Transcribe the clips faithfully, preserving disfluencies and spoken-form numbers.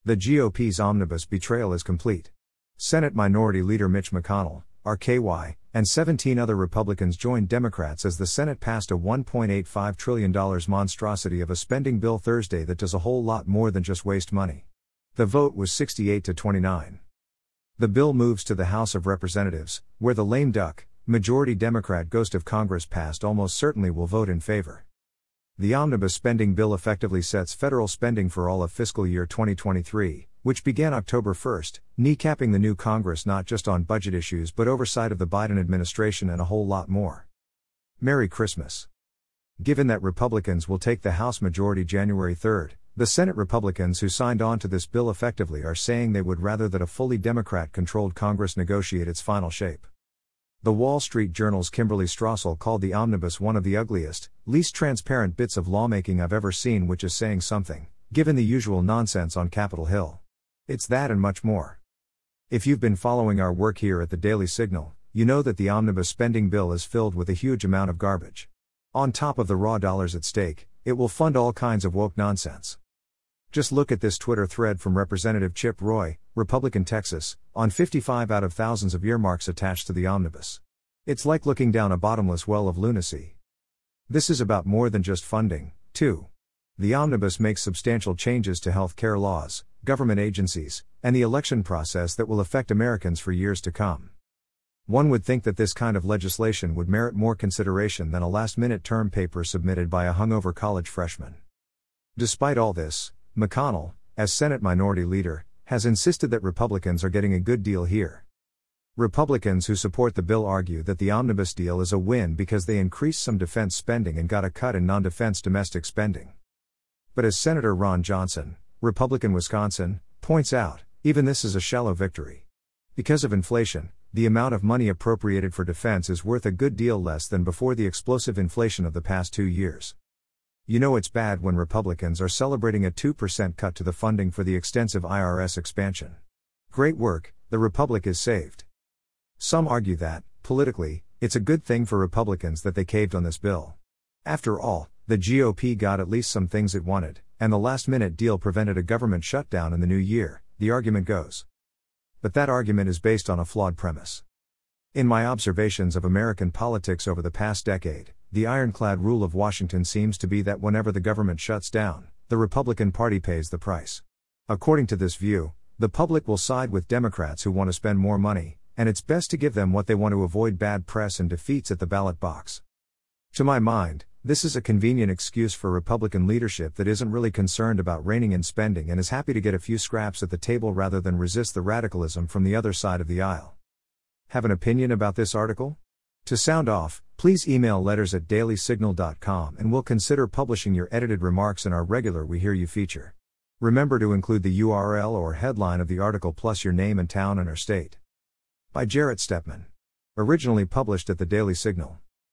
The G O P's omnibus betrayal is complete. Senate Minority Leader Mitch McConnell, R K Y, and seventeen other Republicans joined Democrats as the Senate passed a one point eight five trillion dollars monstrosity of a spending bill Thursday that does a whole lot more than just waste money. The vote was sixty-eight to twenty-nine. The bill moves to the House of Representatives, where the lame duck, majority Democrat ghost of Congress past almost certainly will vote in favor. The omnibus spending bill effectively sets federal spending for all of fiscal year twenty twenty-three, which began October first, kneecapping the new Congress not just on budget issues but oversight of the Biden administration and a whole lot more. Merry Christmas. Given that Republicans will take the House majority January third, the Senate Republicans who signed on to this bill effectively are saying they would rather that a fully Democrat-controlled Congress negotiate its final shape. The Wall Street Journal's Kimberly Strassel called the omnibus one of the ugliest, least transparent bits of lawmaking I've ever seen, which is saying something, given the usual nonsense on Capitol Hill. It's that and much more. If you've been following our work here at the Daily Signal, you know that the omnibus spending bill is filled with a huge amount of garbage. On top of the raw dollars at stake, it will fund all kinds of woke nonsense. Just look at this Twitter thread from Representative Chip Roy, Republican Texas, on fifty-five out of thousands of earmarks attached to the omnibus. It's like looking down a bottomless well of lunacy. This is about more than just funding, too. The omnibus makes substantial changes to health care laws, government agencies, and the election process that will affect Americans for years to come. One would think that this kind of legislation would merit more consideration than a last-minute term paper submitted by a hungover college freshman. Despite all this, McConnell, as Senate Minority Leader, has insisted that Republicans are getting a good deal here. Republicans who support the bill argue that the omnibus deal is a win because they increased some defense spending and got a cut in non-defense domestic spending. But as Senator Ron Johnson, Republican Wisconsin, points out, even this is a shallow victory. Because of inflation, the amount of money appropriated for defense is worth a good deal less than before the explosive inflation of the past two years. You know it's bad when Republicans are celebrating a two percent cut to the funding for the extensive I R S expansion. Great work, the Republic is saved. Some argue that, politically, it's a good thing for Republicans that they caved on this bill. After all, the G O P got at least some things it wanted, and the last-minute deal prevented a government shutdown in the new year, the argument goes. But that argument is based on a flawed premise. In my observations of American politics over the past decade, the ironclad rule of Washington seems to be that whenever the government shuts down, the Republican Party pays the price. According to this view, the public will side with Democrats who want to spend more money, and it's best to give them what they want to avoid bad press and defeats at the ballot box. To my mind, this is a convenient excuse for Republican leadership that isn't really concerned about reining in spending and is happy to get a few scraps at the table rather than resist the radicalism from the other side of the aisle. Have an opinion about this article? To sound off, please email letters at daily signal dot com and we'll consider publishing your edited remarks in our regular We Hear You feature. Remember to include the U R L or headline of the article plus your name and town and or state. By Jarrett Stepman. Originally published at the Daily Signal.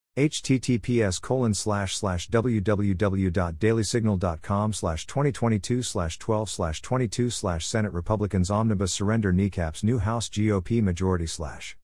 https colon slash slash www.dailysignal.com slash 2022 slash 12 slash 22 slash Senate Republicans Omnibus Surrender Kneecaps New House G O P Majority slash